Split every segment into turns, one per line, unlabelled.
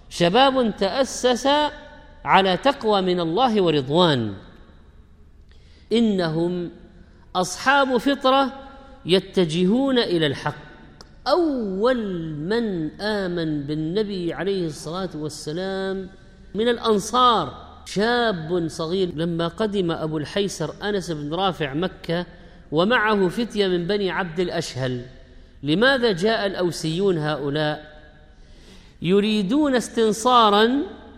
شباب تأسس على تقوى من الله ورضوان، إنهم أصحاب فطرة يتجهون إلى الحق. أول من آمن بالنبي عليه الصلاة والسلام من الأنصار شاب صغير، لما قدم أبو الحيسر أنس بن رافع مكة ومعه فتية من بني عبد الأشهل. لماذا جاء الأوسيون هؤلاء؟ يريدون استنصارا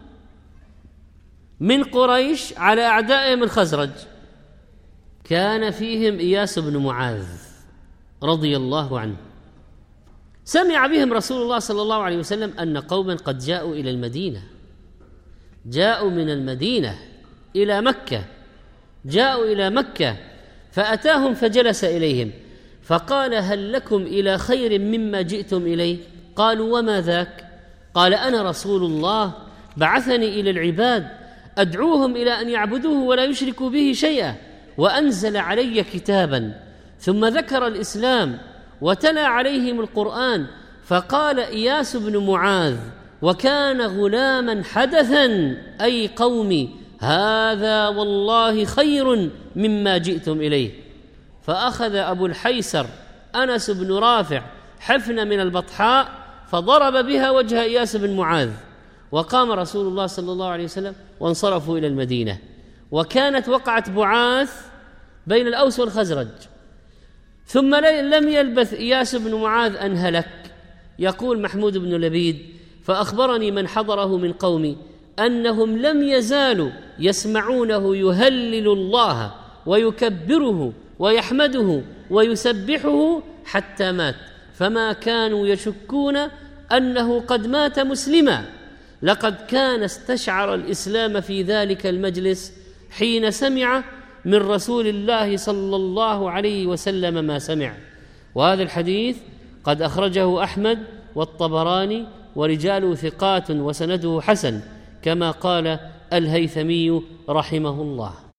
من قريش على أعدائهم الخزرج. كان فيهم إياس بن معاذ رضي الله عنه، سمع بهم رسول الله صلى الله عليه وسلم أن قوما قد جاءوا إلى المدينة، جاءوا من المدينة إلى مكة، جاءوا إلى مكة، فأتاهم فجلس إليهم فقال: هل لكم إلى خير مما جئتم إليه؟ قالوا: وما ذاك؟ قال: أنا رسول الله بعثني إلى العباد أدعوهم إلى أن يعبدوه ولا يشركوا به شيئا، وأنزل علي كتابا. ثم ذكر الإسلام وتلا عليهم القرآن. فقال إياس بن معاذ وكان غلاما حدثا: أي قومي، هذا والله خير مما جئتم إليه. فأخذ أبو الحيسر أنس بن رافع حفنة من البطحاء فضرب بها وجه إياس بن معاذ، وقام رسول الله صلى الله عليه وسلم وانصرفوا إلى المدينة. وكانت وقعت بعاث بين الأوس والخزرج، ثم لم يلبث إياس بن معاذ أن هلك. يقول محمود بن لبيد: فأخبرني من حضره من قومي أنهم لم يزالوا يسمعونه يهلل الله ويكبره ويحمده ويسبحه حتى مات، فما كانوا يشكون أنه قد مات مسلما. لقد كان استشعر الإسلام في ذلك المجلس حين سمع من رسول الله صلى الله عليه وسلم ما سمع. وهذا الحديث قد أخرجه أحمد والطبراني ورجاله ثقات وسنده حسن، كما قال الهيثمي رحمه الله.